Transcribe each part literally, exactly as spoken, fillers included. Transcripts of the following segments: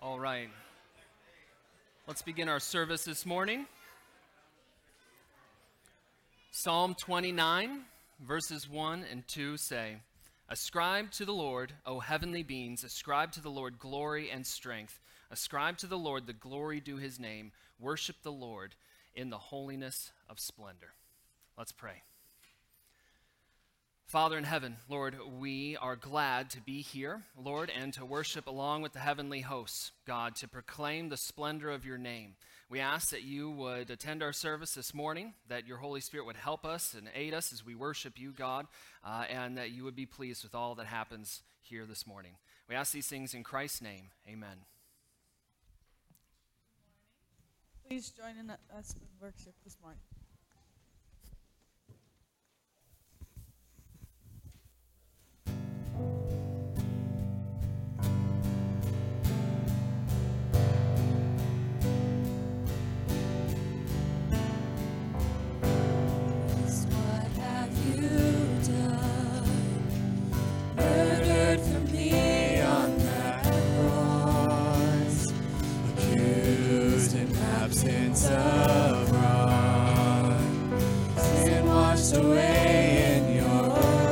All right. Let's begin our service this morning. Psalm twenty-nine, verses one and two say, "Ascribe to the Lord, O heavenly beings, ascribe to the Lord glory and strength. Ascribe to the Lord the glory due his name. Worship the Lord in the holiness of splendor." Let's pray. Father in heaven, Lord, we are glad to be here, Lord, and to worship along with the heavenly hosts, God, to proclaim the splendor of your name. We ask that you would attend our service this morning, that your Holy Spirit would help us and aid us as we worship you, God, uh, and that you would be pleased with all that happens here this morning. We ask these things in Christ's name. Amen. Please join in us with worship this morning. Of wrong, sin washed away in your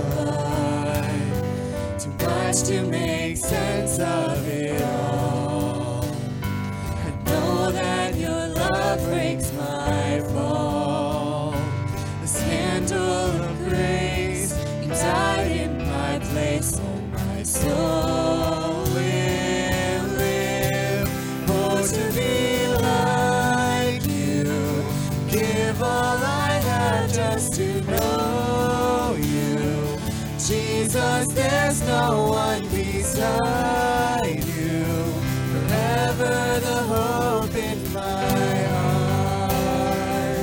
blood, too much to make sense of it all. I know that your love breaks my fall, a scandal of grace. You died in my place, so my soul will live. Oh, to be all I have just to know you, Jesus, there's no one beside you, forever the hope in my heart.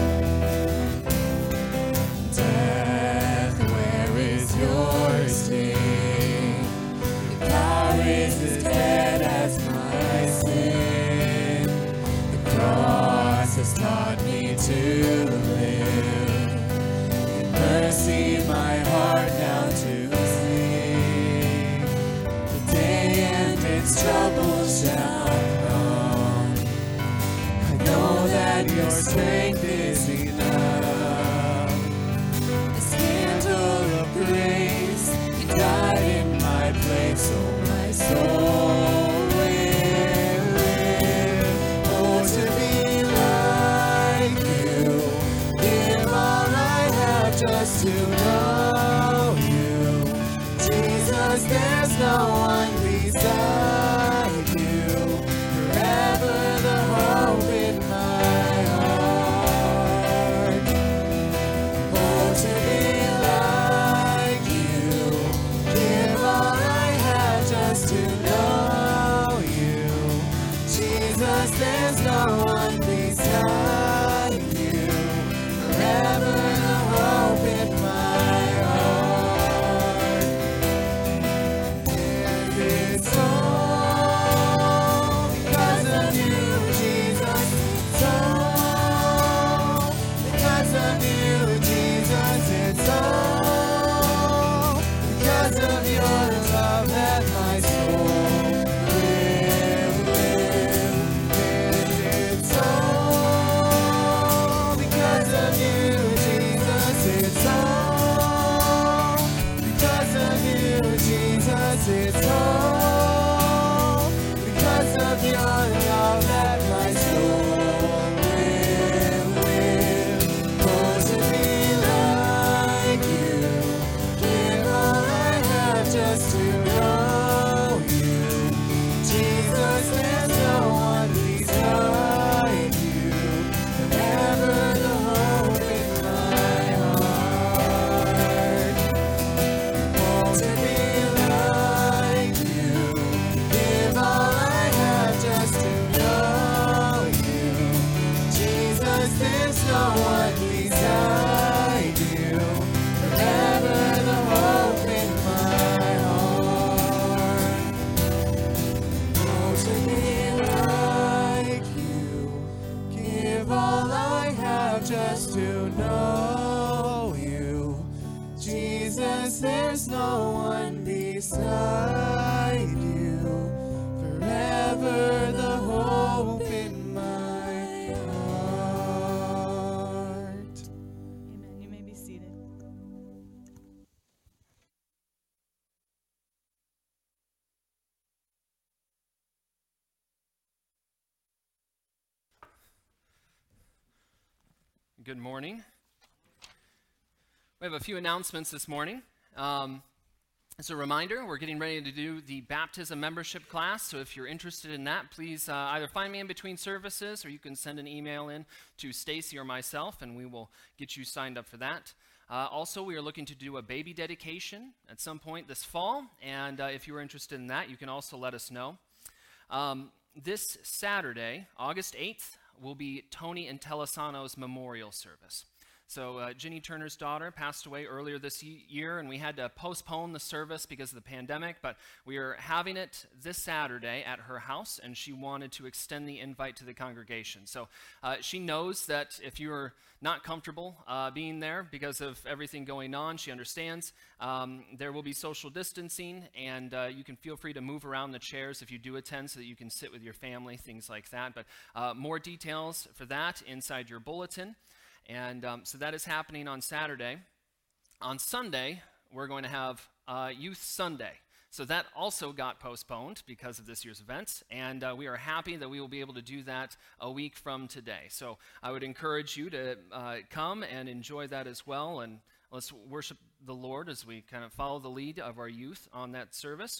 Death, where is your sting? The power is as dead as my sin. The cross has taught me to live. In mercy, my heart now to sing. The day and its troubles shall come. I know that your strength is enough. The scandal of grace, you died in my place, so my soul will live. Oh, to be just to know you, Jesus, there's no one beside you, forever the hope in my heart. Oh, to be like you, give all I have just to know you, Jesus, there's no one beside you, forever hope in my heart. And it's all because of you, Jesus. It's all because of you, Jesus. It's all because of your love that my soul will live. And it's all because of you. It's all because of you, Jesus. It's all because of your love that my soul will live. Oh, to be like you, give all I have just to know you, Jesus. There's no one beside you, forever the hope in my heart. Oh, to be like you, give all I have just to know you, Jesus. There's no one beside you, forever the hope in my heart. Oh, to be like you, give all I have just to know you, Jesus. There's no one beside you, forever good morning. We have a few announcements this morning. Um, as a reminder, we're getting ready to do the baptism membership class, so if you're interested in that, please uh, either find me in between services or you can send an email in to Stacy or myself and we will get you signed up for that. Uh, also, we are looking to do a baby dedication at some point this fall, and uh, if you are interested in that, you can also let us know. Um, this Saturday, August eighth, will be Tony Intellisano's memorial service. So uh, Ginny Turner's daughter passed away earlier this year, and we had to postpone the service because of the pandemic, but we are having it this Saturday at her house, and she wanted to extend the invite to the congregation. So uh, she knows that if you're not comfortable uh, being there because of everything going on, she understands. Um, there will be social distancing, and uh, you can feel free to move around the chairs if you do attend so that you can sit with your family, things like that. But uh, more details for that inside your bulletin. And um, so that is happening on Saturday. On Sunday, we're going to have uh, Youth Sunday. So that also got postponed because of this year's events, and uh, we are happy that we will be able to do that a week from today. So I would encourage you to uh, come and enjoy that as well, and let's worship the Lord as we kind of follow the lead of our youth on that service.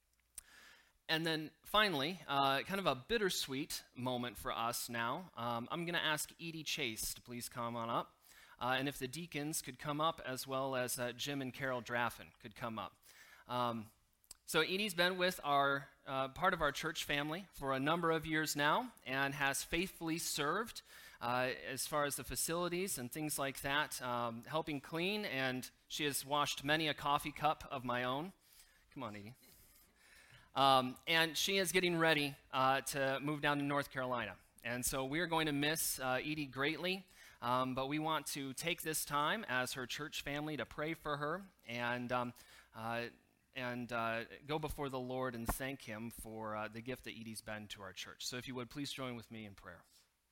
And then finally, uh, kind of a bittersweet moment for us now. Um, I'm going to ask Edie Chase to please come on up. Uh, and if the deacons could come up, as well as uh, Jim and Carol Draffen could come up. Um, so Edie's been with our uh, part of our church family for a number of years now and has faithfully served uh, as far as the facilities and things like that, um, helping clean. And she has washed many a coffee cup of my own. Come on, Edie. Um, and she is getting ready uh, to move down to North Carolina. And so we are going to miss uh, Edie greatly, um, but we want to take this time as her church family to pray for her and, um, uh, and uh, go before the Lord and thank Him for uh, the gift that Edie's been to our church. So if you would, please join with me in prayer.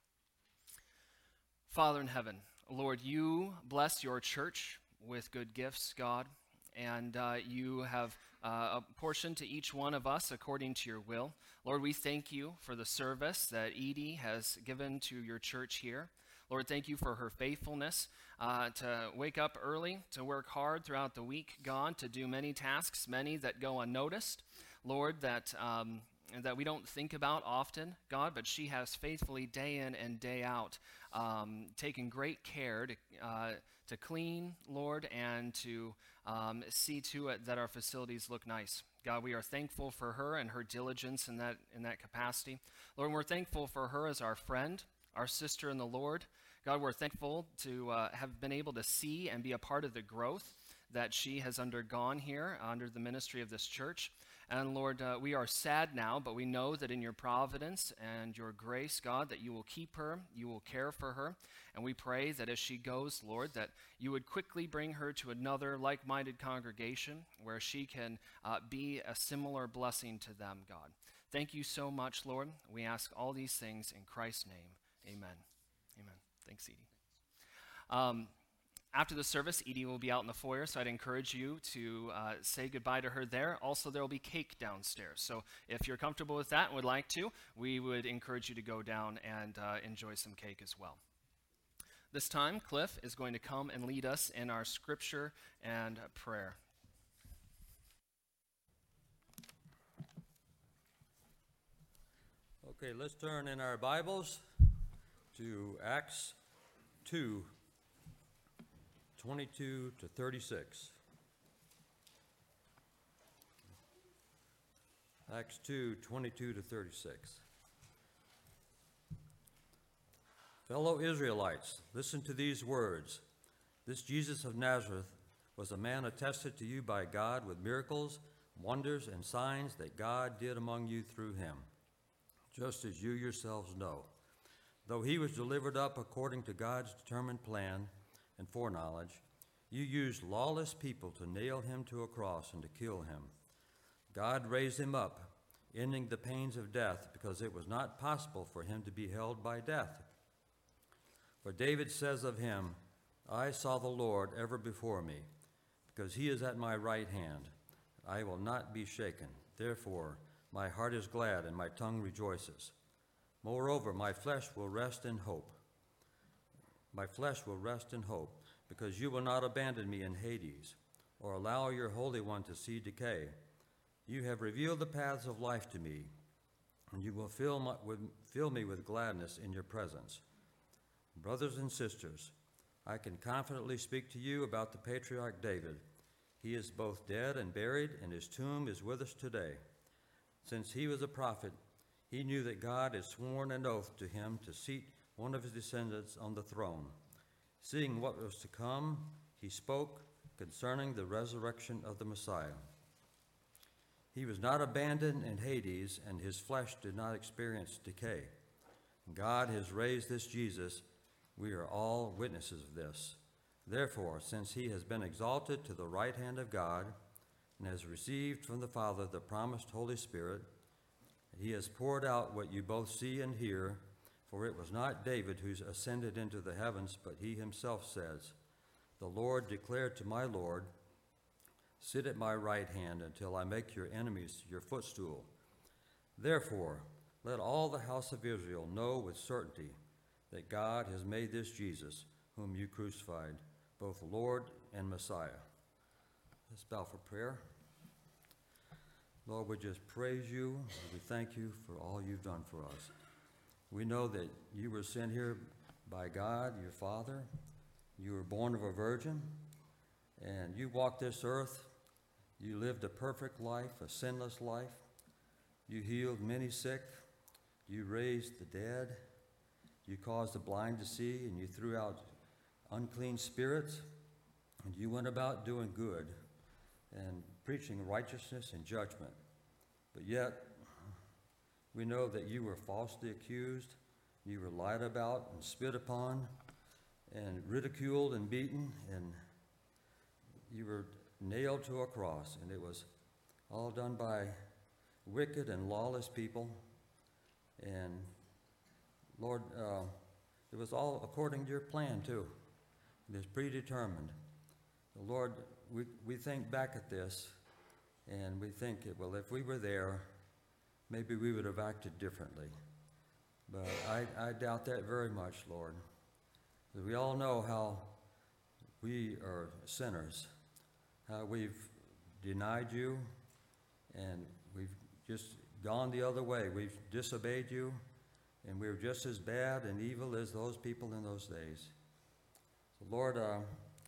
Father in heaven, Lord, you bless your church with good gifts, God, and uh, you have Uh, a portion to each one of us according to your will. Lord, we thank you for the service that Edie has given to your church here. Lord, thank you for her faithfulness uh, to wake up early, to work hard throughout the week, God, to do many tasks, many that go unnoticed. Lord, that um, that we don't think about often, God, but she has faithfully day in and day out um, taken great care to uh, to clean, Lord, and to um, see to it that our facilities look nice. God, we are thankful for her and her diligence in that in that capacity. Lord, we're thankful for her as our friend, our sister in the Lord. God, we're thankful to uh, have been able to see and be a part of the growth that she has undergone here under the ministry of this church. And Lord, uh, we are sad now, but we know that in your providence and your grace, God, that you will keep her, you will care for her. And we pray that as she goes, Lord, that you would quickly bring her to another like-minded congregation where she can uh, be a similar blessing to them, God. Thank you so much, Lord. We ask all these things in Christ's name. Amen. Amen. Thanks, Edie. Um, After the service, Edie will be out in the foyer, so I'd encourage you to uh, say goodbye to her there. Also, there will be cake downstairs. So if you're comfortable with that and would like to, we would encourage you to go down and uh, enjoy some cake as well. This time, Cliff is going to come and lead us in our scripture and prayer. Okay, let's turn in our Bibles to Acts two. twenty-two to thirty-six. Acts two, twenty-two to thirty-six. Fellow Israelites, listen to these words. This Jesus of Nazareth was a man attested to you by God with miracles, wonders, and signs that God did among you through him, just as you yourselves know. Though he was delivered up according to God's determined plan and foreknowledge, you used lawless people to nail him to a cross and to kill him. God raised him up, ending the pains of death, because it was not possible for him to be held by death. For David says of him, I saw the Lord ever before me, because he is at my right hand. I will not be shaken. Therefore, my heart is glad and my tongue rejoices. Moreover, my flesh will rest in hope. my flesh will rest in hope, because you will not abandon me in Hades, or allow your Holy One to see decay. You have revealed the paths of life to me, and you will fill, my, with, fill me with gladness in your presence. Brothers and sisters, I can confidently speak to you about the patriarch David. He is both dead and buried, and his tomb is with us today. Since he was a prophet, he knew that God had sworn an oath to him to seat one of his descendants on the throne. Seeing what was to come, he spoke concerning the resurrection of the Messiah. He was not abandoned in Hades, and his flesh did not experience decay. God has raised this Jesus. We are all witnesses of this. Therefore, since he has been exalted to the right hand of God and has received from the Father the promised Holy Spirit, he has poured out what you both see and hear, for it was not David who ascended into the heavens, but he himself says, "The Lord declared to my Lord, 'Sit at my right hand until I make your enemies your footstool.' Therefore, let all the house of Israel know with certainty that God has made this Jesus, whom you crucified, both Lord and Messiah." Let's bow for prayer. Lord, we just praise you. We thank you for all you've done for us. We know that you were sent here by God, your Father. You were born of a virgin, and you walked this earth. You lived a perfect life, a sinless life. You healed many sick. You raised the dead. You caused the blind to see, and you threw out unclean spirits. And you went about doing good and preaching righteousness and judgment. But yet, we know that you were falsely accused, you were lied about and spit upon and ridiculed and beaten, and you were nailed to a cross, and it was all done by wicked and lawless people. And Lord, uh, it was all according to your plan too. It was predetermined. Lord, we, we think back at this, and we think, well, if we were there, maybe we would have acted differently. But I, I doubt that very much, Lord. Because we all know how we are sinners, how we've denied you, and we've just gone the other way. We've disobeyed you, and we're just as bad and evil as those people in those days. So, Lord, uh,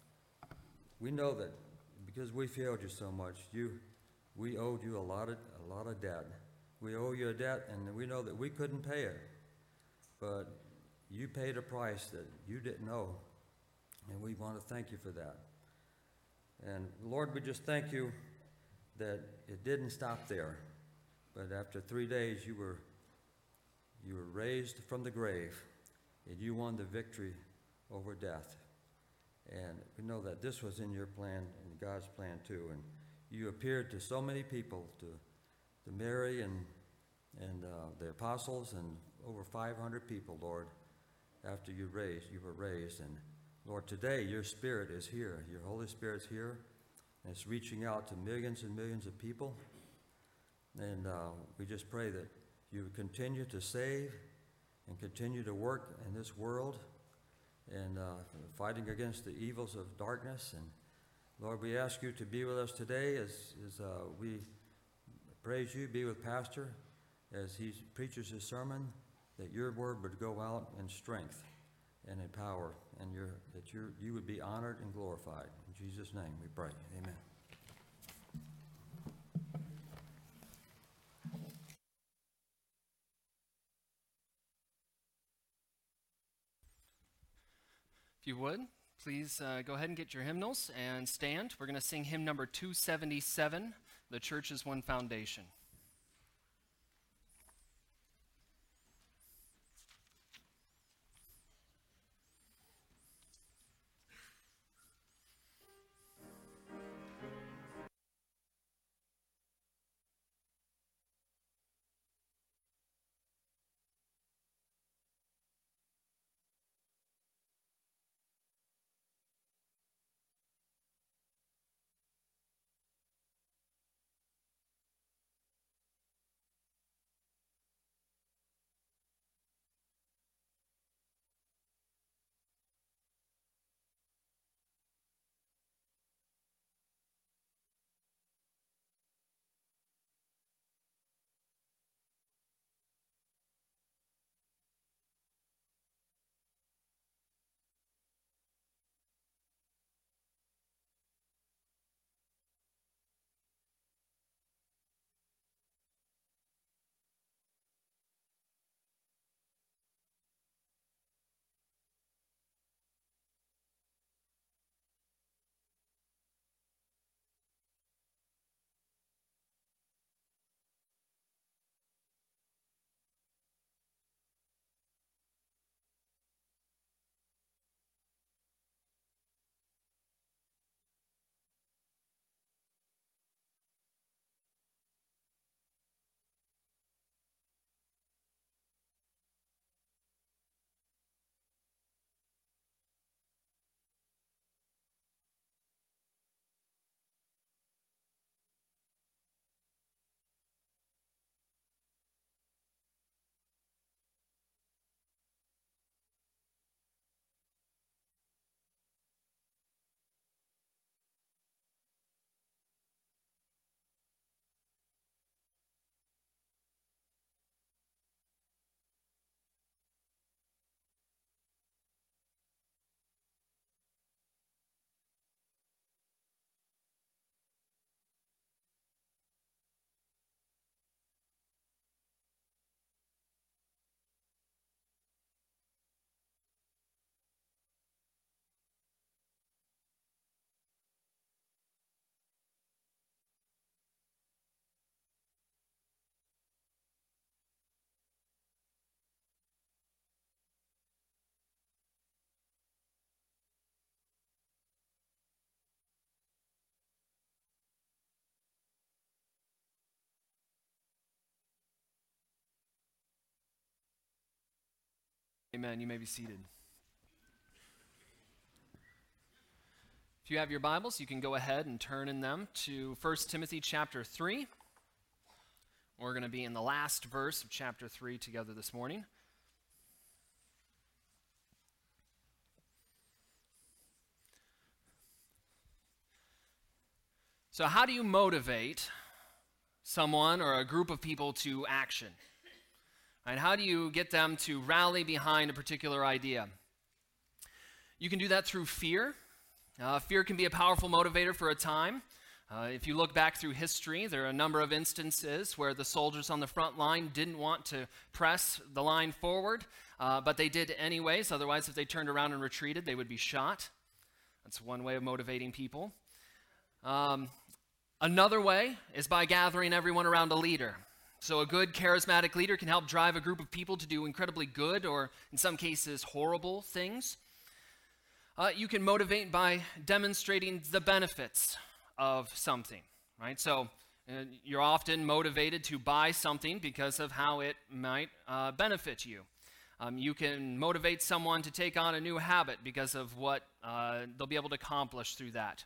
we know that because we failed you so much, you, we owed you a lot of a lot of debt. We owe you a debt, and we know that we couldn't pay it, but you paid a price that you didn't owe, and we want to thank you for that. And Lord, we just thank you that it didn't stop there, but after three days you were you were raised from the grave, and you won the victory over death. And we know that this was in your plan and God's plan too. And you appeared to so many people, to, to Mary and, and uh, the apostles, and over five hundred people, Lord, after you raised, you were raised. And Lord, today your Spirit is here. Your Holy Spirit's here, and it's reaching out to millions and millions of people. And uh, we just pray that you would continue to save and continue to work in this world, and uh, fighting against the evils of darkness. And Lord, we ask you to be with us today as, as uh, we praise you. Be with Pastor as he preaches his sermon, that your word would go out in strength and in power, and your, that your, you would be honored and glorified. In Jesus' name we pray. Amen. If you would, please uh, go ahead and get your hymnals and stand. We're going to sing hymn number two seventy-seven, "The Church is One Foundation." Amen. You may be seated. If you have your Bibles, you can go ahead and turn in them to First Timothy chapter three. We're going to be in the last verse of chapter three together this morning. So how do you motivate someone or a group of people to action? And how do you get them to rally behind a particular idea? You can do that through fear. Uh, fear can be a powerful motivator for a time. Uh, if you look back through history, there are a number of instances where the soldiers on the front line didn't want to press the line forward, uh, but they did anyways. Otherwise, if they turned around and retreated, they would be shot. That's one way of motivating people. Um, another way is by gathering everyone around a leader. So a good charismatic leader can help drive a group of people to do incredibly good or, in some cases, horrible things. Uh, you can motivate by demonstrating the benefits of something, right? So uh, you're often motivated to buy something because of how it might uh, benefit you. Um, you can motivate someone to take on a new habit because of what uh, they'll be able to accomplish through that.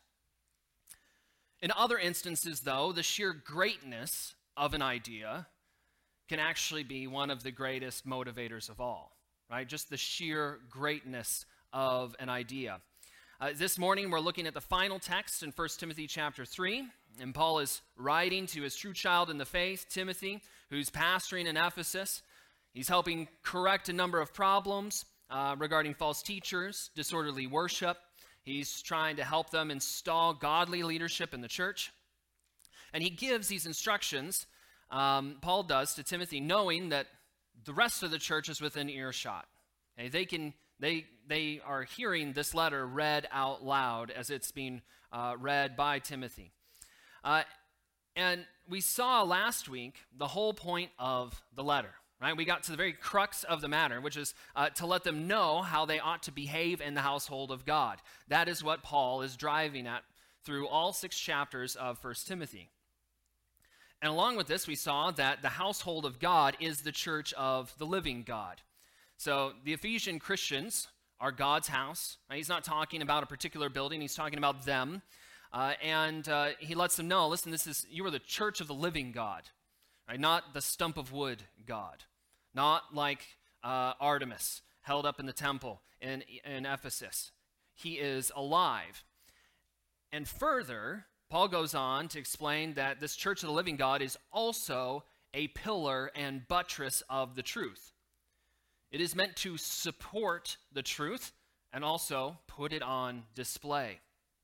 In other instances, though, the sheer greatness of an idea can actually be one of the greatest motivators of all, right? Just the sheer greatness of an idea. Uh, this morning, we're looking at the final text in First Timothy chapter three, and Paul is writing to his true child in the faith, Timothy, who's pastoring in Ephesus. He's helping correct a number of problems uh, regarding false teachers, disorderly worship. He's trying to help them install godly leadership in the church. And he gives these instructions, um, Paul does, to Timothy, knowing that the rest of the church is within earshot. Okay, they can, they, they are hearing this letter read out loud as it's being uh, read by Timothy. Uh, and we saw last week the whole point of the letter, right? We got to the very crux of the matter, which is uh, to let them know how they ought to behave in the household of God. That is what Paul is driving at through all six chapters of First Timothy. And along with this, we saw that the household of God is the church of the living God. So the Ephesian Christians are God's house. Right? He's not talking about a particular building. He's talking about them. Uh, and uh, he lets them know, listen, this is you are the church of the living God, right? Not the stump of wood God. Not like uh, Artemis held up in the temple in, in Ephesus. He is alive. And further, Paul goes on to explain that this church of the living God is also a pillar and buttress of the truth. It is meant to support the truth and also put it on display.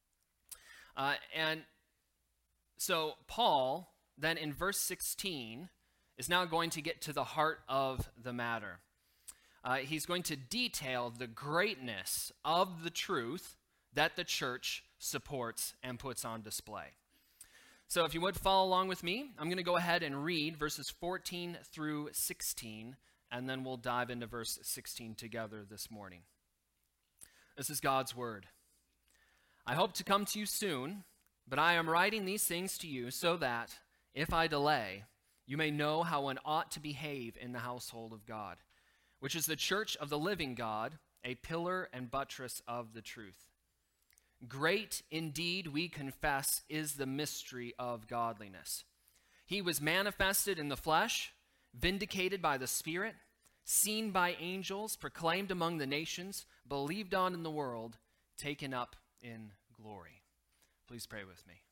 Uh, and so Paul, then in verse sixteen, is now going to get to the heart of the matter. Uh, he's going to detail the greatness of the truth that the church supports and puts on display. So if you would follow along with me, I'm going to go ahead and read verses fourteen through sixteen, and then we'll dive into verse sixteen together this morning. This is God's word. I hope to come to you soon, but I am writing these things to you so that, if I delay, you may know how one ought to behave in the household of God, which is the church of the living God, a pillar and buttress of the truth. Great indeed, we confess, is the mystery of godliness. He was manifested in the flesh, vindicated by the Spirit, seen by angels, proclaimed among the nations, believed on in the world, taken up in glory. Please pray with me.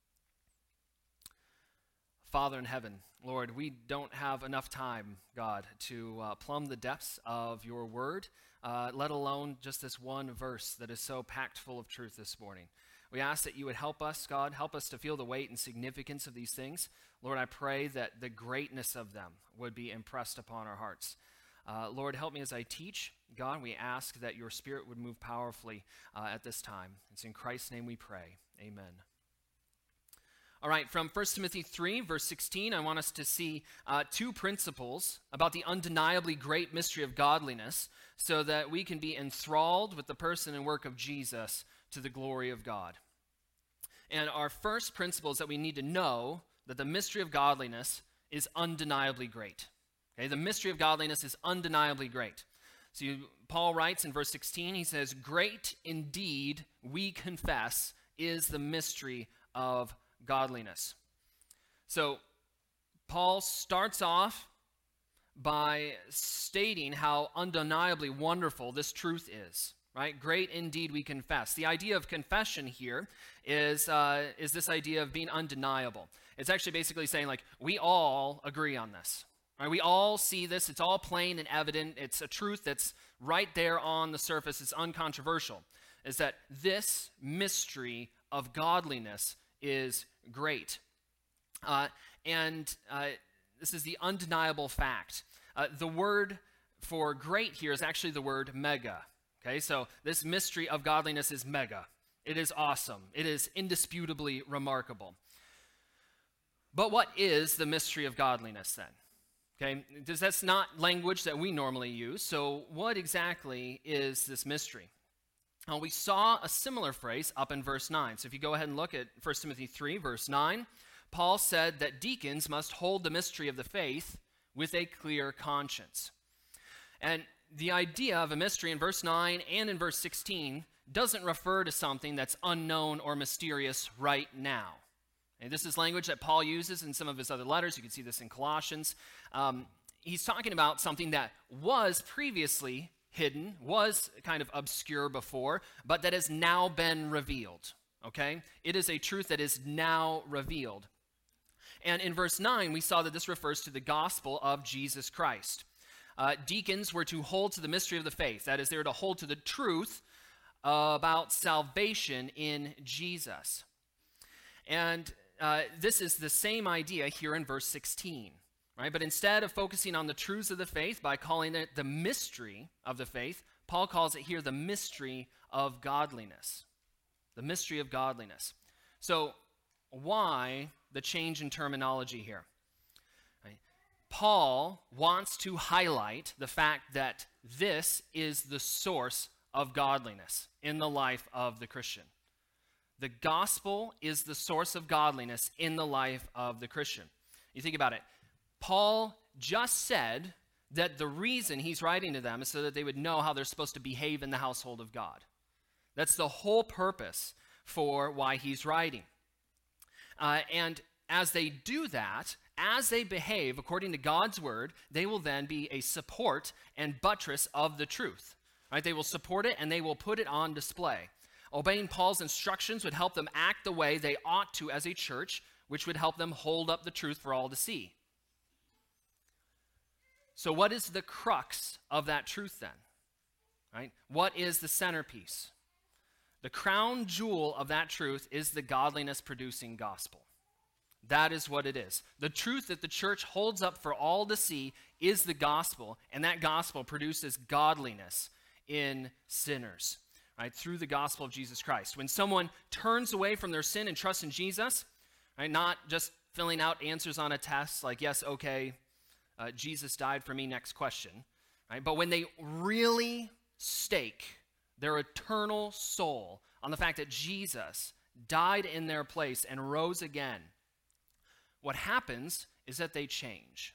Father in heaven, Lord, we don't have enough time, God, to uh, plumb the depths of your word, uh, let alone just this one verse that is so packed full of truth this morning. We ask that you would help us, God, help us to feel the weight and significance of these things. Lord, I pray that the greatness of them would be impressed upon our hearts. Uh, Lord, help me as I teach. God, we ask that your Spirit would move powerfully uh, at this time. It's in Christ's name we pray. Amen. All right, from First Timothy three, verse sixteen, I want us to see uh, two principles about the undeniably great mystery of godliness so that we can be enthralled with the person and work of Jesus to the glory of God. And our first principle is that we need to know that the mystery of godliness is undeniably great. Okay, the mystery of godliness is undeniably great. So you, Paul writes in verse sixteen, he says, "Great indeed, we confess, is the mystery of godliness." So Paul starts off by stating how undeniably wonderful this truth is, right? Great indeed, we confess. The idea of confession here is, uh, is this idea of being undeniable. It's actually basically saying, like, we all agree on this. Right? We all see this. It's all plain and evident. It's a truth that's right there on the surface. It's uncontroversial, is that this mystery of godliness is great. Uh, and uh, this is the undeniable fact. Uh, the word for great here is actually the word mega. Okay, so this mystery of godliness is mega. It is awesome. It is indisputably remarkable. But what is the mystery of godliness then? Okay, because that's not language that we normally use. So what exactly is this mystery? Well, we saw a similar phrase up in verse nine. So if you go ahead and look at First Timothy three, verse nine, Paul said that deacons must hold the mystery of the faith with a clear conscience. And the idea of a mystery in verse nine and in verse sixteen doesn't refer to something that's unknown or mysterious right now. And this is language that Paul uses in some of his other letters. You can see this in Colossians. Um, he's talking about something that was previously hidden, was kind of obscure before, but that has now been revealed, okay? It is a truth that is now revealed. And in verse nine, we saw that this refers to the gospel of Jesus Christ. Uh, deacons were to hold to the mystery of the faith. That is, they were to hold to the truth about salvation in Jesus. And uh, this is the same idea here in verse sixteen, right? But instead of focusing on the truths of the faith by calling it the mystery of the faith, Paul calls it here the mystery of godliness. The mystery of godliness. So why the change in terminology here? Right? Paul wants to highlight the fact that this is the source of godliness in the life of the Christian. The gospel is the source of godliness in the life of the Christian. You think about it. Paul just said that the reason he's writing to them is so that they would know how they're supposed to behave in the household of God. That's the whole purpose for why he's writing. Uh, and as they do that, as they behave according to God's word, they will then be a support and buttress of the truth. Right? They will support it and they will put it on display. Obeying Paul's instructions would help them act the way they ought to as a church, which would help them hold up the truth for all to see. So what is the crux of that truth then? Right? What is the centerpiece? The crown jewel of that truth is the godliness-producing gospel. That is what it is. The truth that the church holds up for all to see is the gospel, and that gospel produces godliness in sinners, right, through the gospel of Jesus Christ. When someone turns away from their sin and trusts in Jesus, right, not just filling out answers on a test like, yes, okay, uh, Jesus died for me, next question, right, but when they really stake their eternal soul on the fact that Jesus died in their place and rose again, what happens is that they change.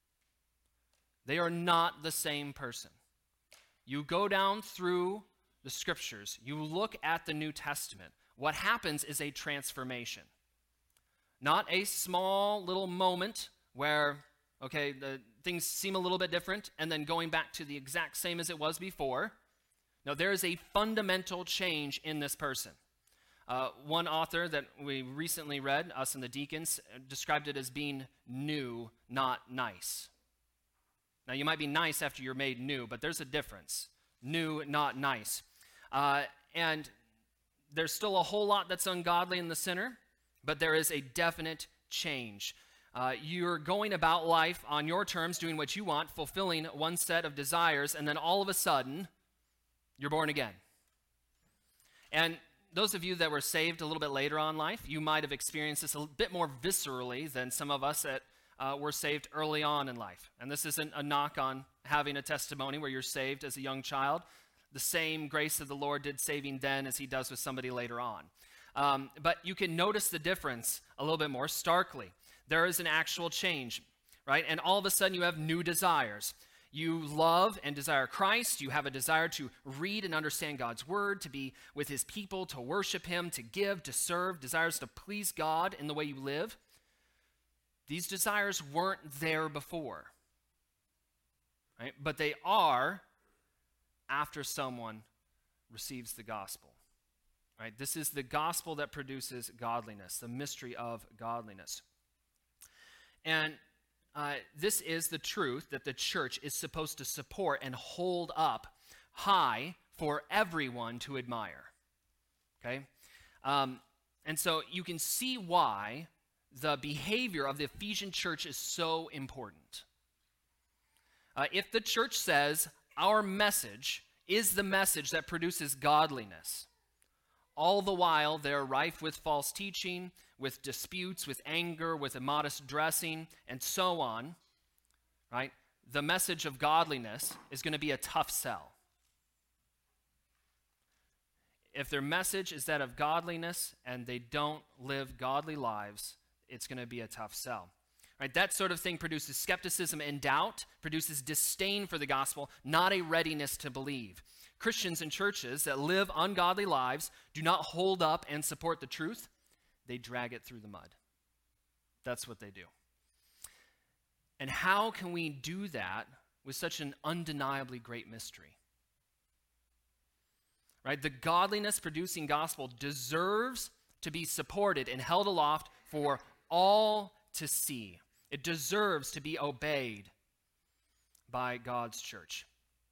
They are not the same person. You go down through the scriptures, you look at the New Testament, what happens is a transformation. Not a small little moment where, okay, the things seem a little bit different, and then going back to the exact same as it was before. No, there is a fundamental change in this person. Uh, one author that we recently read, us and the deacons, described it as being new, not nice. Now, you might be nice after you're made new, but there's a difference. New, not nice. Uh, and there's still a whole lot that's ungodly in the sinner, but there is a definite change. Uh, you're going about life on your terms, doing what you want, fulfilling one set of desires, and then all of a sudden, you're born again. And those of you that were saved a little bit later on in life, you might have experienced this a bit more viscerally than some of us that uh, were saved early on in life. And this isn't a knock on having a testimony where you're saved as a young child. The same grace of the Lord did saving then as he does with somebody later on. Um, but you can notice the difference a little bit more starkly. There is an actual change, right? And all of a sudden you have new desires. You love and desire Christ. You have a desire to read and understand God's word, to be with his people, to worship him, to give, to serve, desires to please God in the way you live. These desires weren't there before, right? But they are after someone receives the gospel, right? This is the gospel that produces godliness, the mystery of godliness. And uh, this is the truth that the church is supposed to support and hold up high for everyone to admire, okay? Um, and so you can see why the behavior of the Ephesian church is so important. Uh, if the church says our message is the message that produces godliness, all the while they're rife with false teaching, with disputes, with anger, with immodest dressing, and so on, right? The message of godliness is going to be a tough sell. If their message is that of godliness and they don't live godly lives, it's going to be a tough sell. Right? That sort of thing produces skepticism and doubt, produces disdain for the gospel, not a readiness to believe. Christians in churches that live ungodly lives do not hold up and support the truth. They drag it through the mud. That's what they do. And how can we do that with such an undeniably great mystery? Right? The godliness-producing gospel deserves to be supported and held aloft for all to see. It deserves to be obeyed by God's church.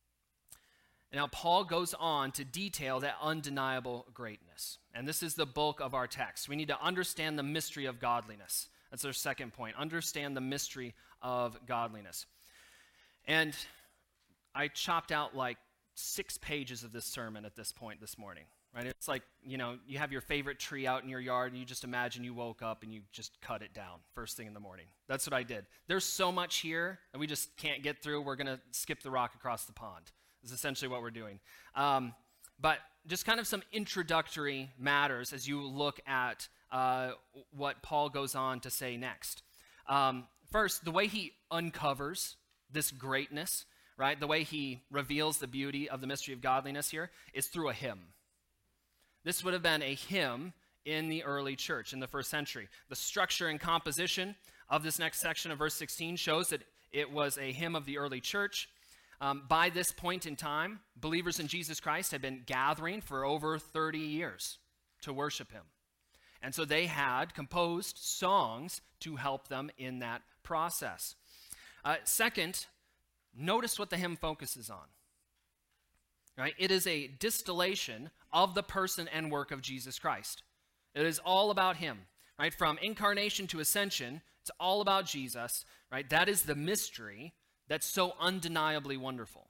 And now Paul goes on to detail that undeniable greatness. And this is the bulk of our text. We need to understand the mystery of godliness. That's our second point. Understand the mystery of godliness. And I chopped out like six pages of this sermon at this point this morning. Right? It's like, you know, you have your favorite tree out in your yard and you just imagine you woke up and you just cut it down first thing in the morning. That's what I did. There's so much here that we just can't get through. We're going to skip the rock across the pond. Is essentially what we're doing. Um, but just kind of some introductory matters as you look at uh, what Paul goes on to say next. Um, first, the way he uncovers this greatness, right? The way he reveals the beauty of the mystery of godliness here is through a hymn. This would have been a hymn in the early church, in the first century. The structure and composition of this next section of verse sixteen shows that it was a hymn of the early church. Um, by this point in time, believers in Jesus Christ had been gathering for over thirty years to worship him. And so they had composed songs to help them in that process. Uh, second, notice what the hymn focuses on. Right? It is a distillation of the person and work of Jesus Christ. It is all about him. Right? From incarnation to ascension, it's all about Jesus. Right? That is the mystery that's so undeniably wonderful.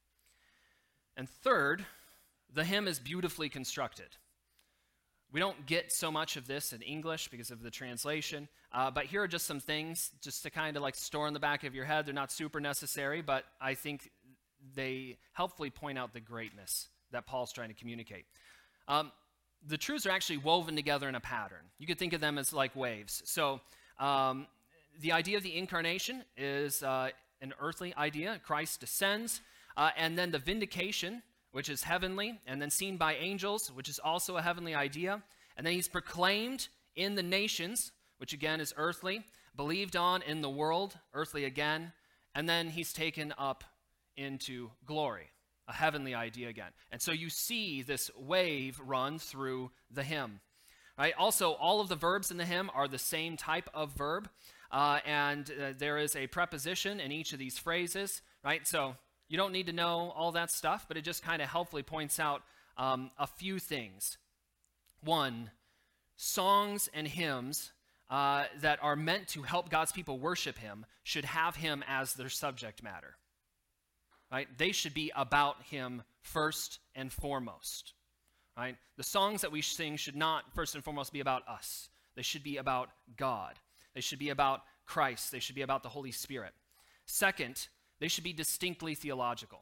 And third, the hymn is beautifully constructed. We don't get so much of this in English because of the translation, uh, but here are just some things just to kind of like store in the back of your head. They're not super necessary, but I think they helpfully point out the greatness that Paul's trying to communicate. Um, the truths are actually woven together in a pattern. You could think of them as like waves. So um, the idea of the incarnation is uh, an earthly idea. Christ descends, uh, and then the vindication, which is heavenly, and then seen by angels, which is also a heavenly idea. And then he's proclaimed in the nations, which again is earthly, believed on in the world, earthly again, and then he's taken up into glory, a heavenly idea again. And so you see this wave run through the hymn. Right? Also, all of the verbs in the hymn are the same type of verb. Uh, and uh, there is a preposition in each of these phrases, right? So you don't need to know all that stuff, but it just kind of helpfully points out um, a few things. One, songs and hymns uh, that are meant to help God's people worship him should have him as their subject matter, right? They should be about him first and foremost, right? The songs that we sing should not first and foremost be about us. They should be about God. They should be about Christ. They should be about the Holy Spirit. Second, they should be distinctly theological.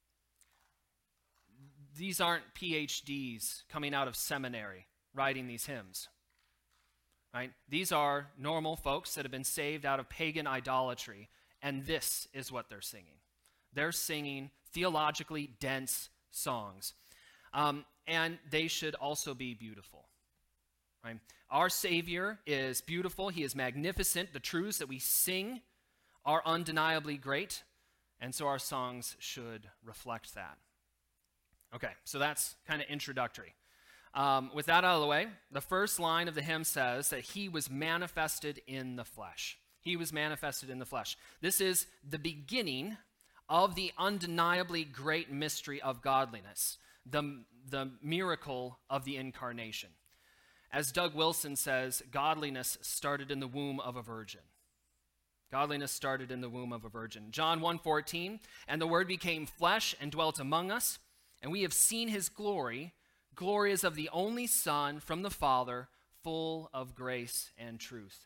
These aren't P H Ds coming out of seminary writing these hymns. Right? These are normal folks that have been saved out of pagan idolatry, and this is what they're singing. They're singing theologically dense songs. Um, and they should also be beautiful. Right? Our Savior is beautiful. He is magnificent. The truths that we sing are undeniably great. And so our songs should reflect that. Okay, so that's kind of introductory. Um, with that out of the way, the first line of the hymn says that he was manifested in the flesh. He was manifested in the flesh. This is the beginning of the undeniably great mystery of godliness, the, the miracle of the incarnation. As Doug Wilson says, godliness started in the womb of a virgin. Godliness started in the womb of a virgin. John one fourteen, and the Word became flesh and dwelt among us, and we have seen his glory. Glory is of the only Son from the Father, full of grace and truth.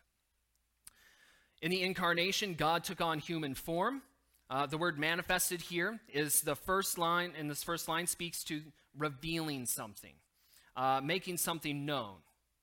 In the incarnation, God took on human form. Uh, the word manifested here is the first line, and this first line speaks to revealing something, uh, making something known,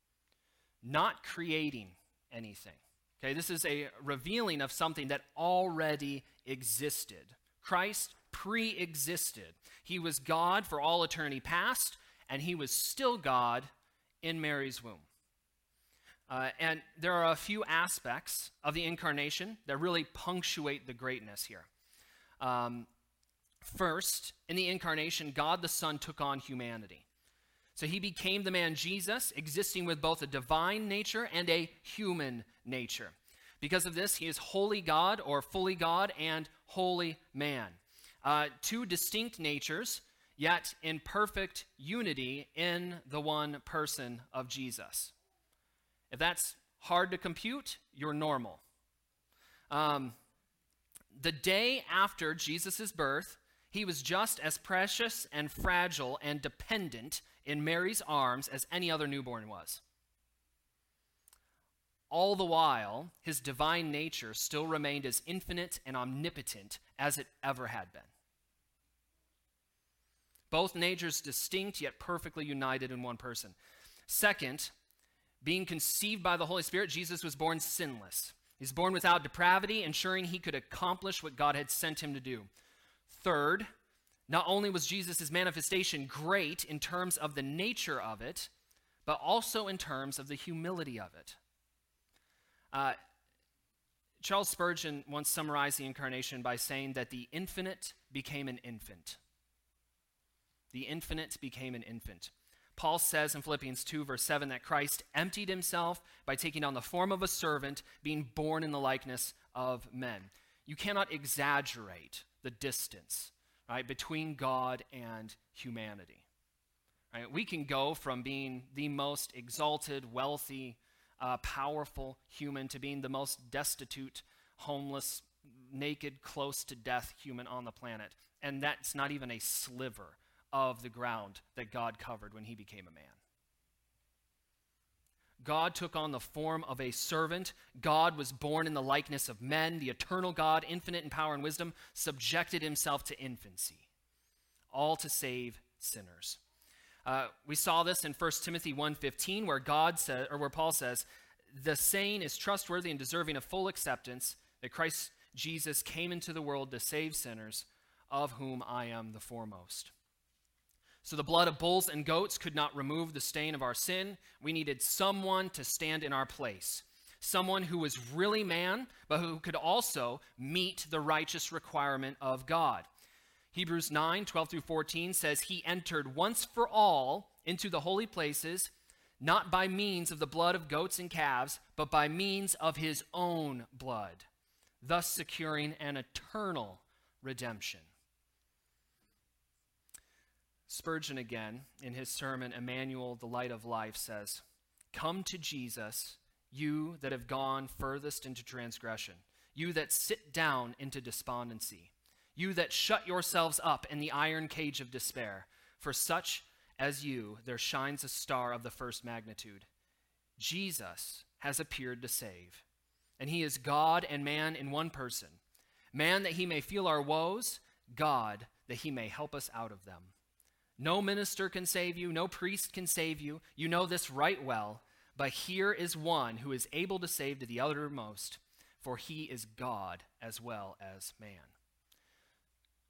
not creating anything. Okay, this is a revealing of something that already existed. Christ pre-existed. He was God for all eternity past, and he was still God in Mary's womb. Uh, and there are a few aspects of the incarnation that really punctuate the greatness here. Um, first, in the incarnation, God the Son took on humanity. So he became the man Jesus, existing with both a divine nature and a human nature. Because of this, he is wholly God, or fully God, and wholly man. Uh, two distinct natures, yet in perfect unity in the one person of Jesus. If that's hard to compute, you're normal. Um, the day after Jesus' birth, he was just as precious and fragile and dependent in Mary's arms as any other newborn was. All the while, his divine nature still remained as infinite and omnipotent as it ever had been. Both natures distinct yet perfectly united in one person. Second, being conceived by the Holy Spirit, Jesus was born sinless. He's born without depravity, ensuring he could accomplish what God had sent him to do. Third, not only was Jesus' manifestation great in terms of the nature of it, but also in terms of the humility of it. Uh, Charles Spurgeon once summarized the incarnation by saying that the infinite became an infant. The infinite became an infant. Paul says in Philippians two, verse seven, that Christ emptied himself by taking on the form of a servant, being born in the likeness of men. You cannot exaggerate the distance, right, between God and humanity. Right? We can go from being the most exalted, wealthy, uh, powerful human to being the most destitute, homeless, naked, close to death human on the planet. And that's not even a sliver of the ground that God covered when he became a man. God took on the form of a servant. God was born in the likeness of men. The eternal God, infinite in power and wisdom, subjected himself to infancy, all to save sinners. Uh, we saw this in First Timothy one fifteen, where God says, or where Paul says, the saying is trustworthy and deserving of full acceptance, that Christ Jesus came into the world to save sinners, of whom I am the foremost. So the blood of bulls and goats could not remove the stain of our sin. We needed someone to stand in our place. Someone who was really man, but who could also meet the righteous requirement of God. Hebrews nine, twelve through fourteen says, he entered once for all into the holy places, not by means of the blood of goats and calves, but by means of his own blood, thus securing an eternal redemption. Spurgeon again, in his sermon, Emmanuel, the Light of Life, says, come to Jesus, you that have gone furthest into transgression, you that sit down into despondency, you that shut yourselves up in the iron cage of despair. For such as you, there shines a star of the first magnitude. Jesus has appeared to save, and he is God and man in one person. Man that he may feel our woes, God that he may help us out of them. No minister can save you, no priest can save you. You know this right well, but here is one who is able to save to the uttermost, for he is God as well as man.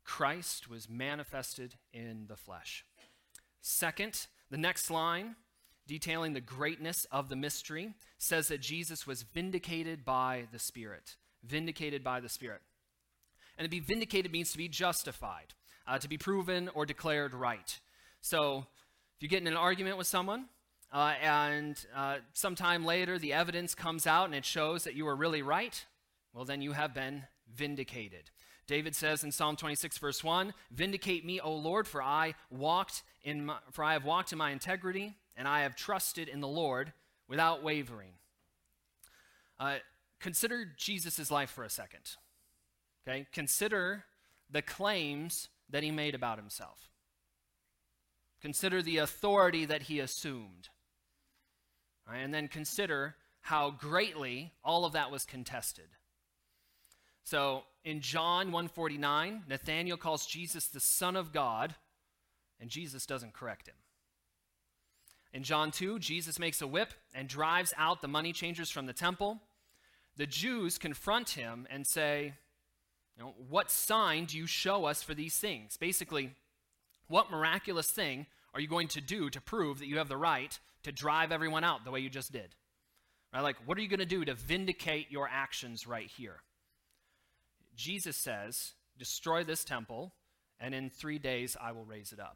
Christ was manifested in the flesh. Second, the next line, detailing the greatness of the mystery, says that Jesus was vindicated by the Spirit. Vindicated by the Spirit. And to be vindicated means to be justified, uh, to be proven or declared right. So if you get in an argument with someone, uh, and uh, sometime later the evidence comes out and it shows that you were really right, well, then you have been vindicated. David says in Psalm twenty-six, verse one, "Vindicate me, O Lord, for I walked in my, for I have walked in my integrity, and I have trusted in the Lord without wavering." Uh, consider Jesus' life for a second. Okay, consider the claims that he made about himself. Consider the authority that he assumed. All right, and then consider how greatly all of that was contested. So in John one forty-nine, Nathanael calls Jesus the Son of God, and Jesus doesn't correct him. In John two, Jesus makes a whip and drives out the money changers from the temple. The Jews confront him and say, you know, "What sign do you show us for these things?" Basically, what miraculous thing are you going to do to prove that you have the right to drive everyone out the way you just did? Right? Like, what are you going to do to vindicate your actions right here? Jesus says, "Destroy this temple, and in three days I will raise it up."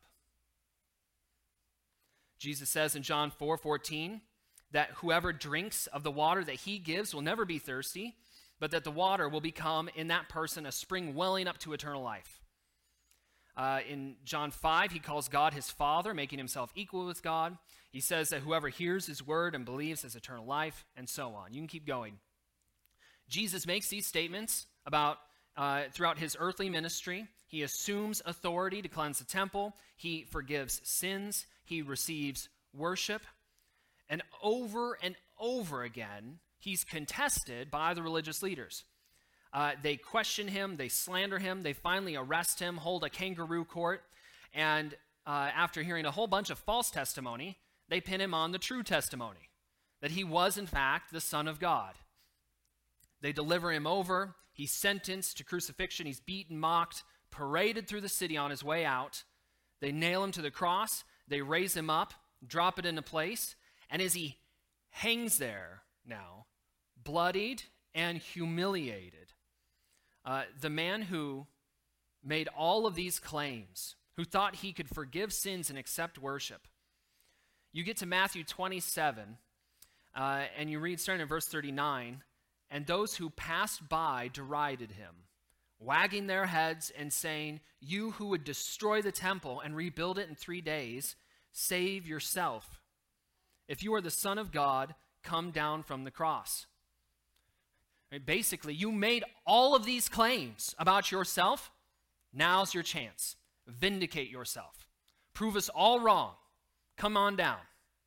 Jesus says in John four fourteen that whoever drinks of the water that he gives will never be thirsty, but that the water will become in that person a spring welling up to eternal life. Uh, in John five, he calls God his Father, making himself equal with God. He says that whoever hears his word and believes has eternal life, and so on. You can keep going. Jesus makes these statements about uh, throughout his earthly ministry. He assumes authority to cleanse the temple. He forgives sins. He receives worship. And over and over again, he's contested by the religious leaders. Uh, they question him, they slander him, they finally arrest him, hold a kangaroo court, and uh, after hearing a whole bunch of false testimony, they pin him on the true testimony, that he was in fact the Son of God. They deliver him over, he's sentenced to crucifixion, he's beaten, mocked, paraded through the city on his way out. They nail him to the cross, they raise him up, drop it into place, and as he hangs there now, bloodied and humiliated, uh, the man who made all of these claims, who thought he could forgive sins and accept worship, you get to Matthew twenty-seven, uh, and you read starting in verse thirty-nine, "And those who passed by derided him, wagging their heads and saying, 'You who would destroy the temple and rebuild it in three days, save yourself. If you are the Son of God, come down from the cross.'" Right, basically, you made all of these claims about yourself. Now's your chance. Vindicate yourself. Prove us all wrong. Come on down.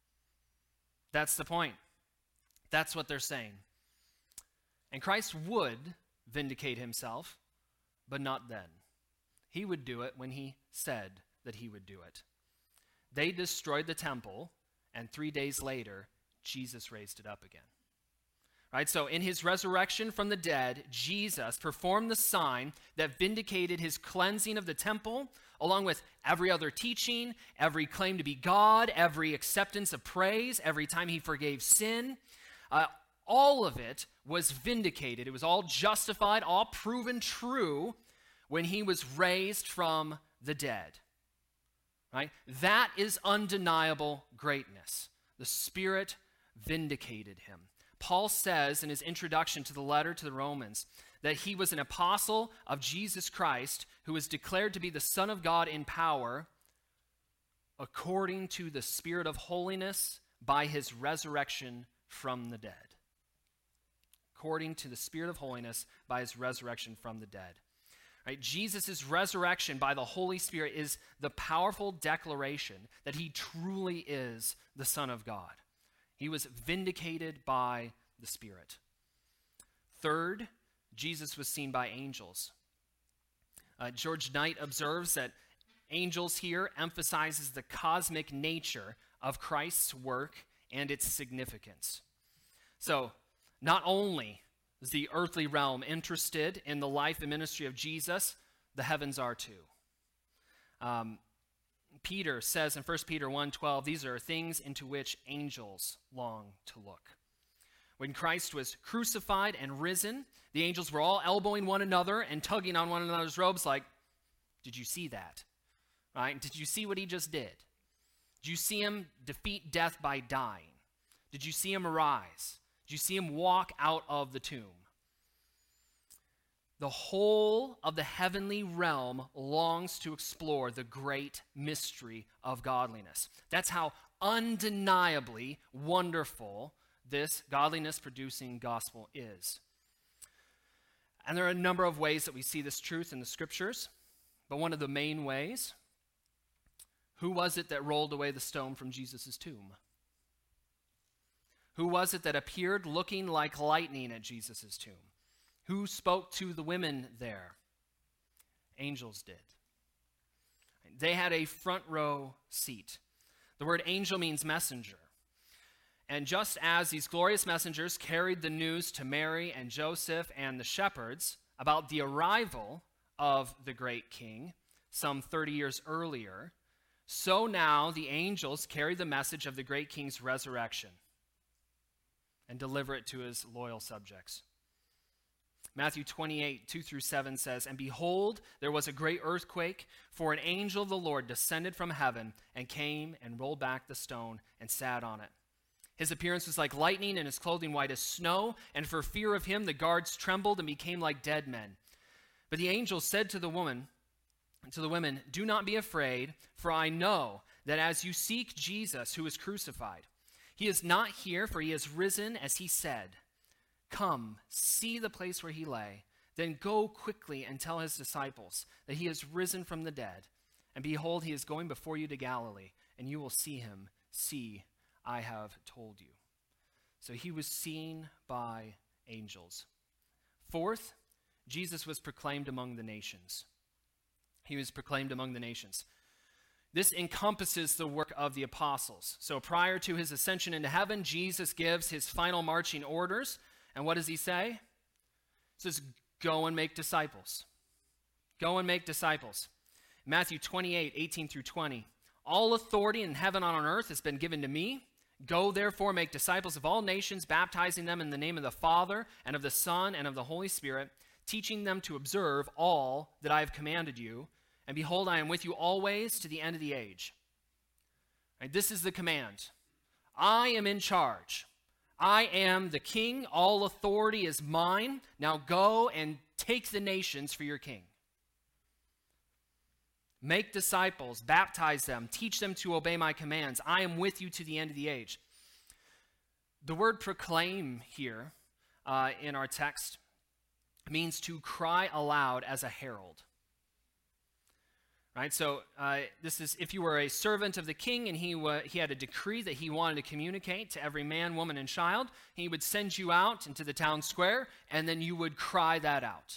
That's the point. That's what they're saying. And Christ would vindicate himself, but not then. He would do it when he said that he would do it. They destroyed the temple, and three days later, Jesus raised it up again. Right? So in his resurrection from the dead, Jesus performed the sign that vindicated his cleansing of the temple, along with every other teaching, every claim to be God, every acceptance of praise, every time he forgave sin. Uh, all of it was vindicated. It was all justified, all proven true when he was raised from the dead. Right? That is undeniable greatness. The Spirit vindicated him. Paul says in his introduction to the letter to the Romans that he was an apostle of Jesus Christ who was declared to be the Son of God in power according to the Spirit of holiness by his resurrection from the dead. According to the Spirit of holiness by his resurrection from the dead. Right? Jesus' resurrection by the Holy Spirit is the powerful declaration that he truly is the Son of God. He was vindicated by the Spirit. Third, Jesus was seen by angels. Uh, George Knight observes that angels here emphasizes the cosmic nature of Christ's work and its significance. So, not only is the earthly realm interested in the life and ministry of Jesus, the heavens are too. Um, Peter says in First Peter one twelve, these are things into which angels long to look. When Christ was crucified and risen, the angels were all elbowing one another and tugging on one another's robes like, did you see that? Right? Did you see what he just did? Did you see him defeat death by dying? Did you see him arise? Did you see him walk out of the tomb? The whole of the heavenly realm longs to explore the great mystery of godliness. That's how undeniably wonderful this godliness-producing gospel is. And there are a number of ways that we see this truth in the scriptures, but one of the main ways, who was it that rolled away the stone from Jesus' tomb? Who was it that appeared looking like lightning at Jesus' tomb? Who spoke to the women there? Angels did. They had a front row seat. The word angel means messenger. And just as these glorious messengers carried the news to Mary and Joseph and the shepherds about the arrival of the great king some thirty years earlier, so now the angels carry the message of the great king's resurrection and deliver it to his loyal subjects. Matthew twenty-eight, two through seven says, and behold, there was a great earthquake, for an angel of the Lord descended from heaven and came and rolled back the stone and sat on it. His appearance was like lightning and his clothing white as snow, and for fear of him the guards trembled and became like dead men. But the angel said to the woman, to the women, do not be afraid, for I know that as you seek Jesus who was crucified, he is not here, for he has risen as he said. Come, see the place where he lay, then go quickly and tell his disciples that he has risen from the dead. And behold, he is going before you to Galilee, and you will see him. See, I have told you. So he was seen by angels. Fourth, Jesus was proclaimed among the nations. He was proclaimed among the nations. This encompasses the work of the apostles. So prior to his ascension into heaven, Jesus gives his final marching orders. And what does he say? He says, go and make disciples. Go and make disciples. Matthew twenty-eight, eighteen through twenty. All authority in heaven and on earth has been given to me. Go therefore, make disciples of all nations, baptizing them in the name of the Father and of the Son and of the Holy Spirit, teaching them to observe all that I have commanded you. And behold, I am with you always to the end of the age. Right, this is the command. I am in charge. I am the king. All authority is mine. Now go and take the nations for your king. Make disciples, baptize them, teach them to obey my commands. I am with you to the end of the age. The word proclaim here uh, in our text means to cry aloud as a herald. Right, so uh, this is if you were a servant of the king and he wa- he had a decree that he wanted to communicate to every man, woman, and child, he would send you out into the town square, and then you would cry that out.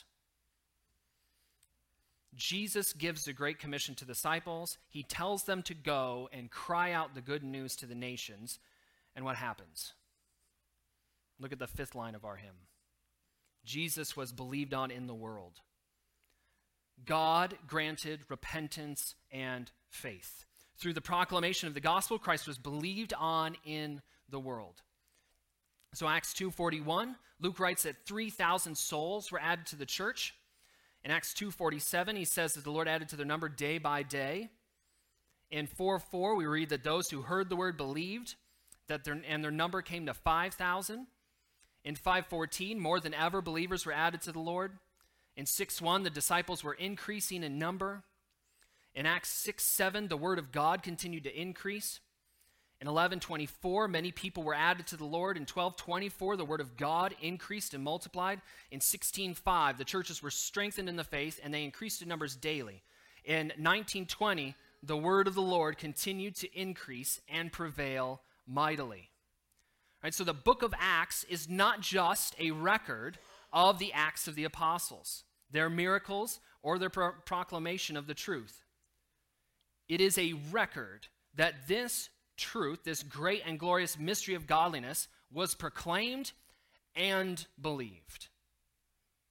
Jesus gives the Great Commission to the disciples. He tells them to go and cry out the good news to the nations. And what happens? Look at the fifth line of our hymn. Jesus was believed on in the world. God granted repentance and faith. Through the proclamation of the gospel, Christ was believed on in the world. So Acts two forty-one, Luke writes that three thousand souls were added to the church. In Acts two forty-seven, he says that the Lord added to their number day by day. In four four, we read that those who heard the word believed, that their, and their number came to five thousand. In five fourteen, more than ever, believers were added to the Lord. In six one, the disciples were increasing in number. In Acts six seven, the word of God continued to increase. In eleven twenty-four, many people were added to the Lord. In twelve twenty-four, the word of God increased and multiplied. In sixteen five, the churches were strengthened in the faith, and they increased in numbers daily. In nineteen twenty, the word of the Lord continued to increase and prevail mightily. Right, so the book of Acts is not just a record of the acts of the apostles, their miracles, or their pro- proclamation of the truth. It is a record that this truth, this great and glorious mystery of godliness, was proclaimed and believed.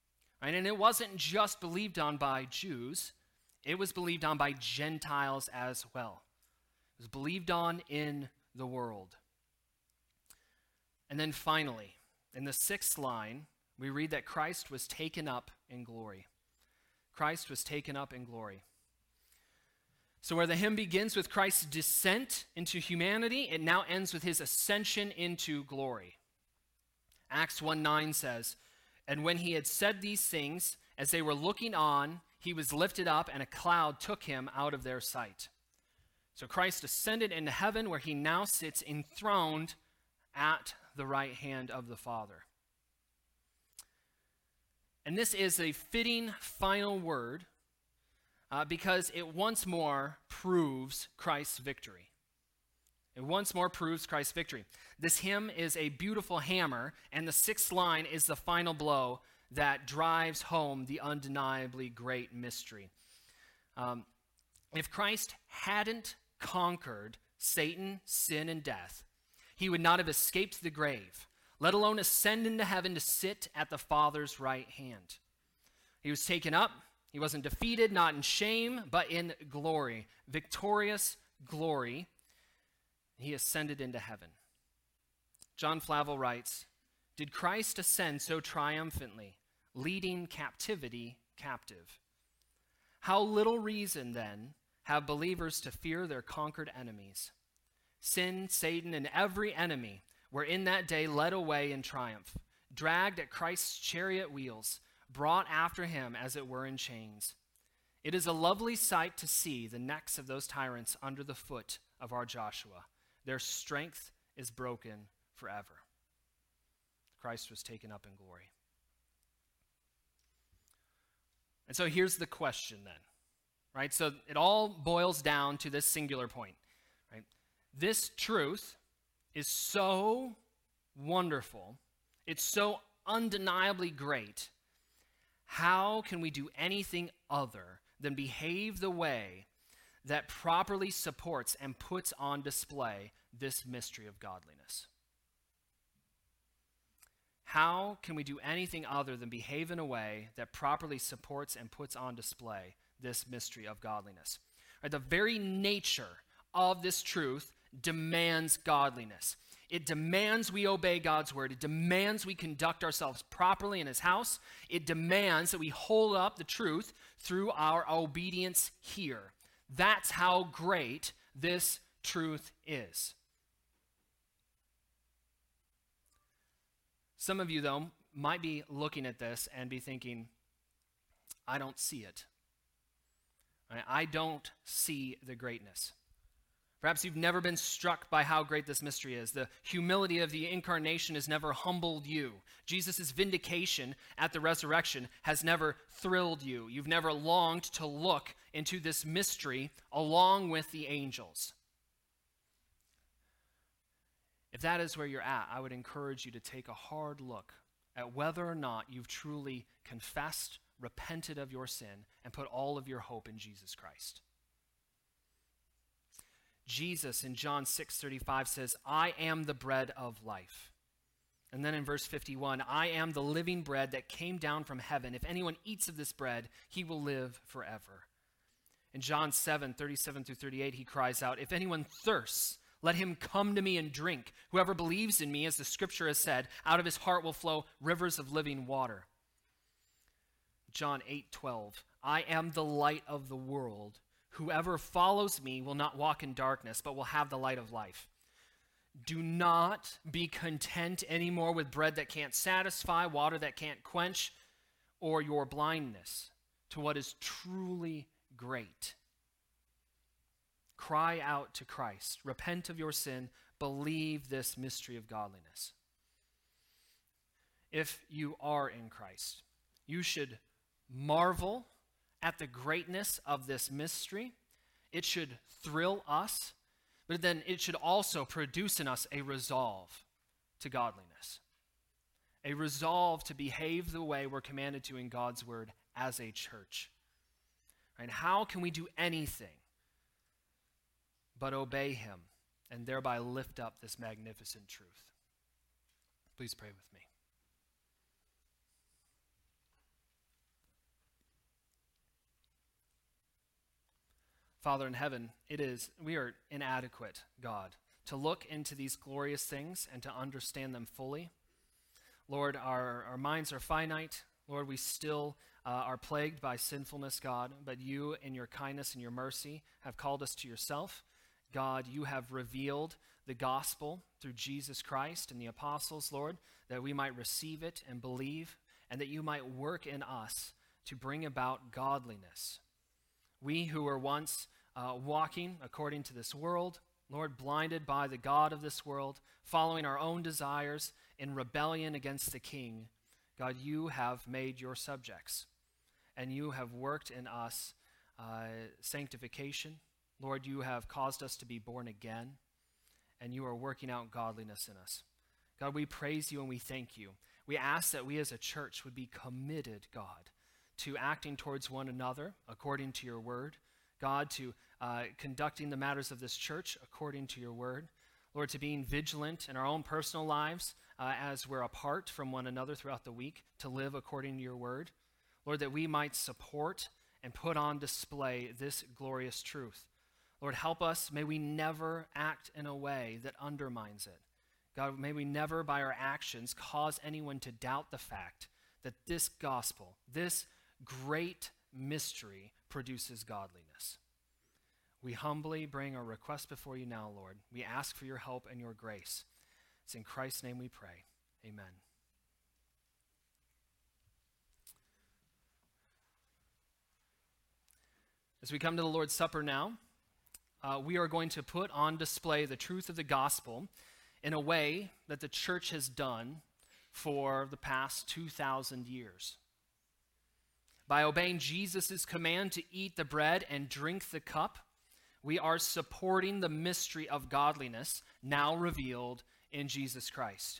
Right? And it wasn't just believed on by Jews, it was believed on by Gentiles as well. It was believed on in the world. And then finally, in the sixth line, we read that Christ was taken up in glory. Christ was taken up in glory. So where the hymn begins with Christ's descent into humanity, it now ends with his ascension into glory. Acts one nine says, "And when he had said these things, as they were looking on, he was lifted up, and a cloud took him out of their sight." So Christ ascended into heaven, where he now sits enthroned at the right hand of the Father. And this is a fitting final word uh, because it once more proves Christ's victory. It once more proves Christ's victory. This hymn is a beautiful hammer, and the sixth line is the final blow that drives home the undeniably great mystery. Um, if Christ hadn't conquered Satan, sin, and death, he would not have escaped the grave, let alone ascend into heaven to sit at the Father's right hand. He was taken up. He wasn't defeated, not in shame, but in glory, victorious glory. He ascended into heaven. John Flavel writes, "Did Christ ascend so triumphantly, leading captivity captive? How little reason, then, have believers to fear their conquered enemies? Sin, Satan, and every enemy were in that day led away in triumph, dragged at Christ's chariot wheels, brought after him as it were in chains. It is a lovely sight to see the necks of those tyrants under the foot of our Joshua. Their strength is broken forever." Christ was taken up in glory. And so here's the question then, right? So it all boils down to this singular point, right? This truth is so wonderful, it's so undeniably great. How can we do anything other than behave the way that properly supports and puts on display this mystery of godliness? How can we do anything other than behave in a way that properly supports and puts on display this mystery of godliness? Right, the very nature of this truth demands godliness. It demands we obey God's word. It demands we conduct ourselves properly in his house. It demands that we hold up the truth through our obedience here. That's how great this truth is. Some of you, though, might be looking at this and be thinking, I don't see it. I don't see the greatness. Perhaps you've never been struck by how great this mystery is. The humility of the incarnation has never humbled you. Jesus' vindication at the resurrection has never thrilled you. You've never longed to look into this mystery along with the angels. If that is where you're at, I would encourage you to take a hard look at whether or not you've truly confessed, repented of your sin, and put all of your hope in Jesus Christ. Jesus in John six thirty-five says, "I am the bread of life." And then in verse fifty-one, "I am the living bread that came down from heaven. If anyone eats of this bread, he will live forever." In John seven thirty-seven through thirty-eight, he cries out, "If anyone thirsts, let him come to me and drink. Whoever believes in me, as the scripture has said, out of his heart will flow rivers of living water." John eight twelve, "I am the light of the world. Whoever follows me will not walk in darkness, but will have the light of life." Do not be content anymore with bread that can't satisfy, water that can't quench, or your blindness to what is truly great. Cry out to Christ. Repent of your sin. Believe this mystery of godliness. If you are in Christ, you should marvel at the greatness of this mystery. It should thrill us, but then it should also produce in us a resolve to godliness, a resolve to behave the way we're commanded to in God's word as a church. And how can we do anything but obey him and thereby lift up this magnificent truth? Please pray with me. Father in heaven, it is, we are inadequate, God, to look into these glorious things and to understand them fully. Lord, our, our minds are finite. Lord, we still uh, are plagued by sinfulness, God, but you, in your kindness and your mercy, have called us to yourself. God, you have revealed the gospel through Jesus Christ and the apostles, Lord, that we might receive it and believe, and that you might work in us to bring about godliness. We who were once uh, walking according to this world, Lord, blinded by the God of this world, following our own desires in rebellion against the King, God, you have made your subjects, and you have worked in us uh, sanctification. Lord, you have caused us to be born again, and you are working out godliness in us. God, we praise you and we thank you. We ask that we as a church would be committed, God, to acting towards one another according to your word. God, to uh, conducting the matters of this church according to your word. Lord, to being vigilant in our own personal lives uh, as we're apart from one another throughout the week, to live according to your word. Lord, that we might support and put on display this glorious truth. Lord, help us. May we never act in a way that undermines it. God, may we never by our actions cause anyone to doubt the fact that this gospel, this great mystery, produces godliness. We humbly bring our request before you now, Lord. We ask for your help and your grace. It's in Christ's name we pray. Amen. As we come to the Lord's Supper now, uh, we are going to put on display the truth of the gospel in a way that the church has done for the past two thousand years. By obeying Jesus' command to eat the bread and drink the cup, we are supporting the mystery of godliness now revealed in Jesus Christ.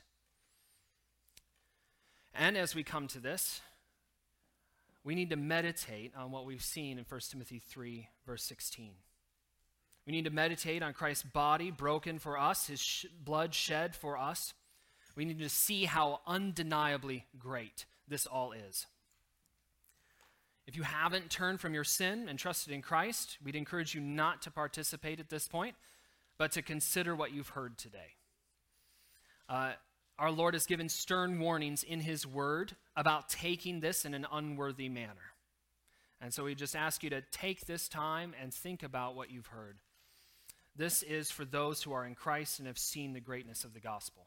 And as we come to this, we need to meditate on what we've seen in First Timothy three, verse sixteen. We need to meditate on Christ's body broken for us, his sh- blood shed for us. We need to see how undeniably great this all is. If you haven't turned from your sin and trusted in Christ, we'd encourage you not to participate at this point, but to consider what you've heard today. Uh, our Lord has given stern warnings in his word about taking this in an unworthy manner. And so we just ask you to take this time and think about what you've heard. This is for those who are in Christ and have seen the greatness of the gospel.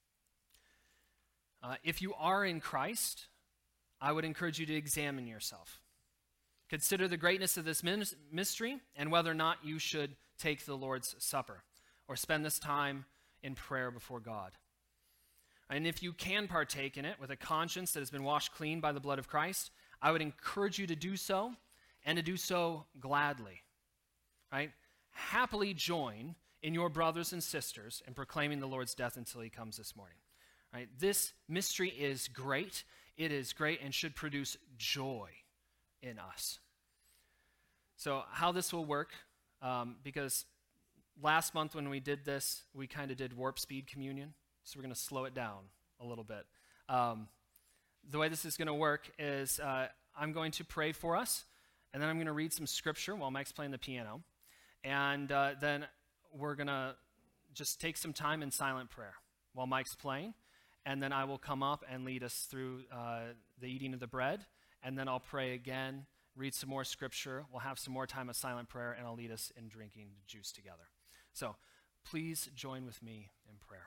Uh, if you are in Christ, I would encourage you to examine yourself. Consider the greatness of this mystery and whether or not you should take the Lord's Supper or spend this time in prayer before God. And if you can partake in it with a conscience that has been washed clean by the blood of Christ, I would encourage you to do so and to do so gladly, right? Happily join in your brothers and sisters in proclaiming the Lord's death until he comes this morning, right? This mystery is great. It is great and should produce joy in us. So how this will work, um, because last month when we did this, we kind of did warp speed communion, so we're going to slow it down a little bit. Um, the way this is going to work is uh, I'm going to pray for us, and then I'm going to read some scripture while Mike's playing the piano, and uh, then we're going to just take some time in silent prayer while Mike's playing, and then I will come up and lead us through uh, the eating of the bread, and then I'll pray again, read some more scripture, we'll have some more time of silent prayer, and I'll lead us in drinking the juice together. So please join with me in prayer.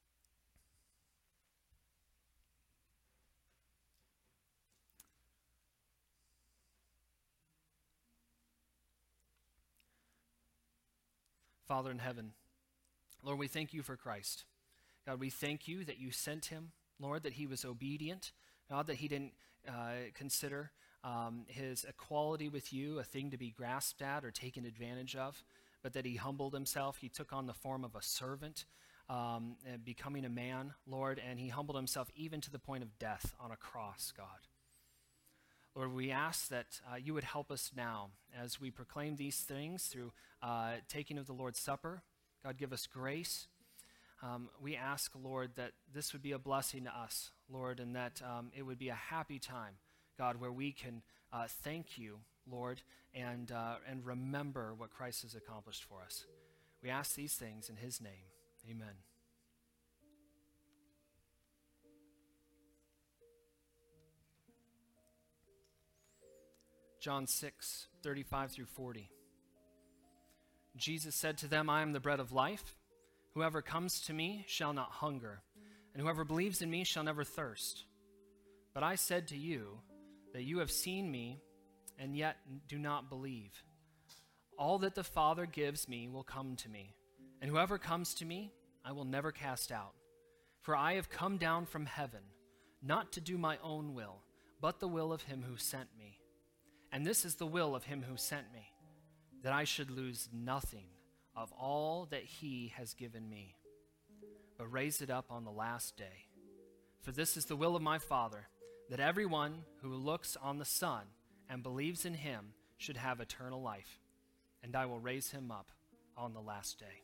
Father in heaven, Lord, we thank you for Christ. God, we thank you that you sent him, Lord, that he was obedient, God, that he didn't uh, consider um, his equality with you a thing to be grasped at or taken advantage of, but that he humbled himself. He took on the form of a servant, um, and becoming a man, Lord, and he humbled himself even to the point of death on a cross, God. Lord, we ask that uh, you would help us now as we proclaim these things through uh, taking of the Lord's Supper. God, give us grace. Um, we ask, Lord, that this would be a blessing to us, Lord, and that um, it would be a happy time, God, where we can uh, thank you Lord, and, uh, and remember what Christ has accomplished for us. We ask these things in his name. Amen. John six, thirty-five through forty. Jesus said to them, I am the bread of life. Whoever comes to me shall not hunger, and whoever believes in me shall never thirst. But I said to you that you have seen me, and yet do not believe. All that the Father gives me will come to me, and whoever comes to me I will never cast out. For I have come down from heaven, not to do my own will, but the will of him who sent me. And this is the will of him who sent me, that I should lose nothing of all that he has given me, but raise it up on the last day. For this is the will of my Father, that everyone who looks on the Son and believes in him should have eternal life, and I will raise him up on the last day.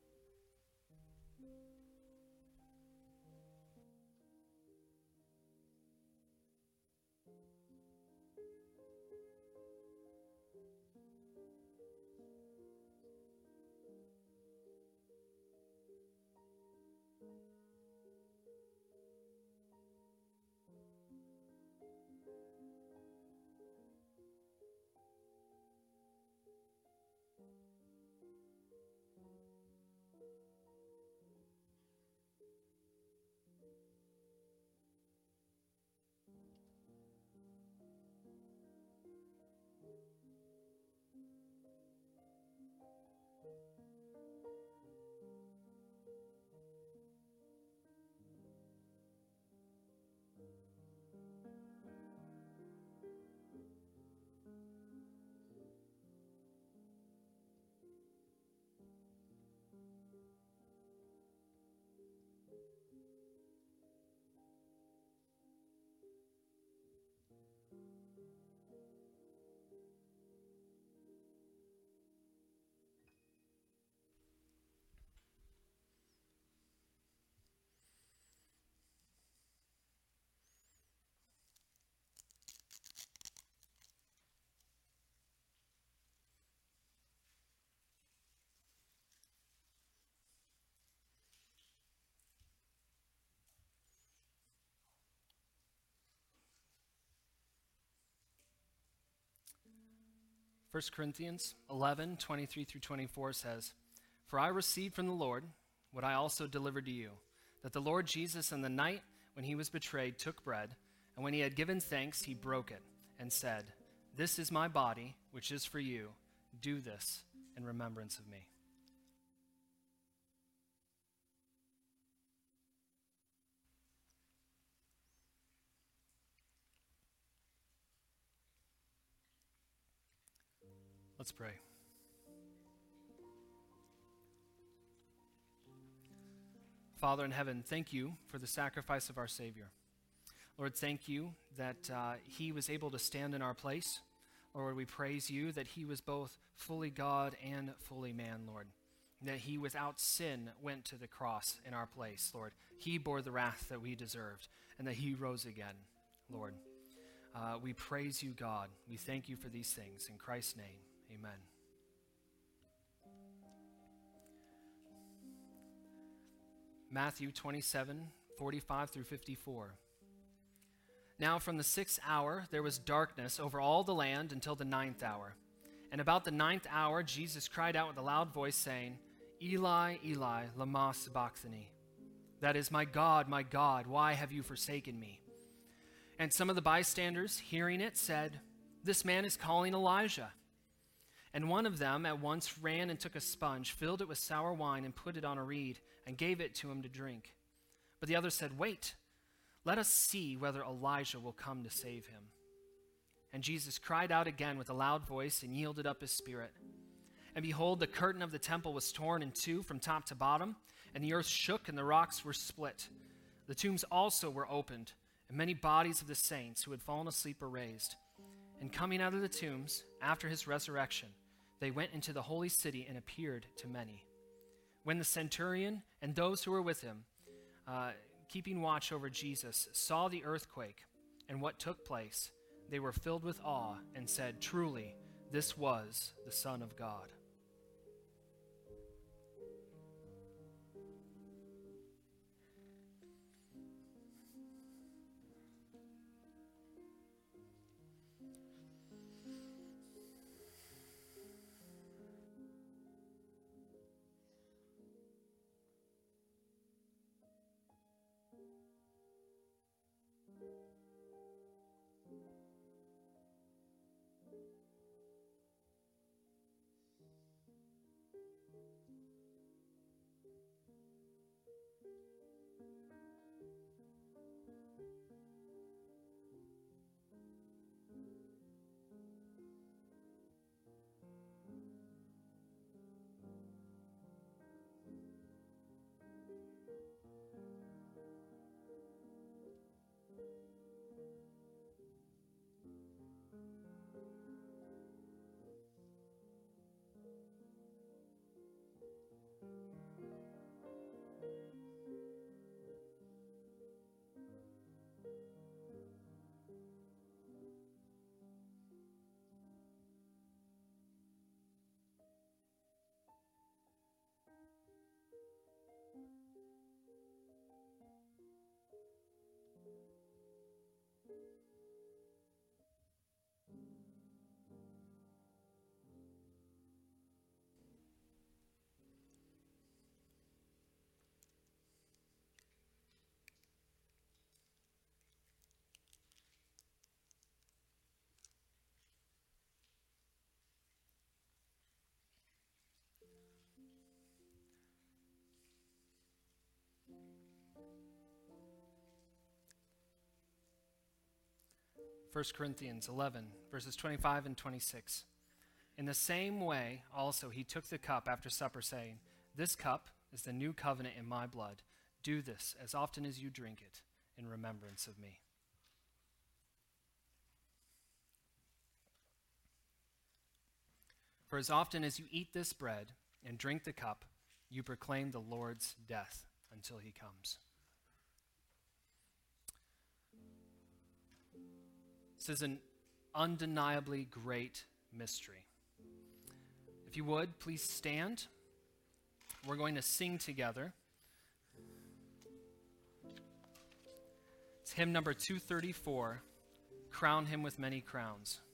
First Corinthians eleven, twenty-three through twenty-four says, For I received from the Lord what I also delivered to you, that the Lord Jesus on the night when he was betrayed took bread, and when he had given thanks, he broke it and said, This is my body, which is for you. Do this in remembrance of me. Let's pray. Father in heaven, thank you for the sacrifice of our Savior. Lord, thank you that uh, he was able to stand in our place. Lord, we praise you that he was both fully God and fully man, Lord. That he without sin went to the cross in our place, Lord. He bore the wrath that we deserved, and that he rose again, Lord. Uh, we praise you, God. We thank you for these things. In Christ's name. Amen. Matthew twenty-seven, forty-five through fifty-four. Now from the sixth hour there was darkness over all the land until the ninth hour. And about the ninth hour Jesus cried out with a loud voice, saying, Eli, Eli, lama sabachthani. That is, my God, my God, why have you forsaken me? And some of the bystanders, hearing it, said, This man is calling Elijah. And one of them at once ran and took a sponge, filled it with sour wine, and put it on a reed, and gave it to him to drink. But the other said, Wait, let us see whether Elijah will come to save him. And Jesus cried out again with a loud voice and yielded up his spirit. And behold, the curtain of the temple was torn in two from top to bottom, and the earth shook and the rocks were split. The tombs also were opened, and many bodies of the saints who had fallen asleep were raised. And coming out of the tombs, after his resurrection, they went into the holy city and appeared to many. When the centurion and those who were with him, uh, keeping watch over Jesus, saw the earthquake and what took place, they were filled with awe and said, "Truly, this was the Son of God." First Corinthians eleven, verses twenty-five and twenty-six. In the same way, also, he took the cup after supper, saying, "This cup is the new covenant in my blood. Do this as often as you drink it in remembrance of me." For as often as you eat this bread and drink the cup, you proclaim the Lord's death until he comes. This is an undeniably great mystery. If you would, please stand. We're going to sing together. It's hymn number two thirty-four, "Crown Him with Many Crowns."